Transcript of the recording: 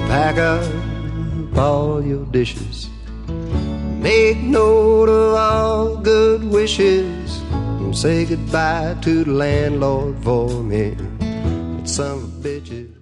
Pack up all your dishes, make note of all good wishes, and say goodbye to the landlord for me. Some bitches.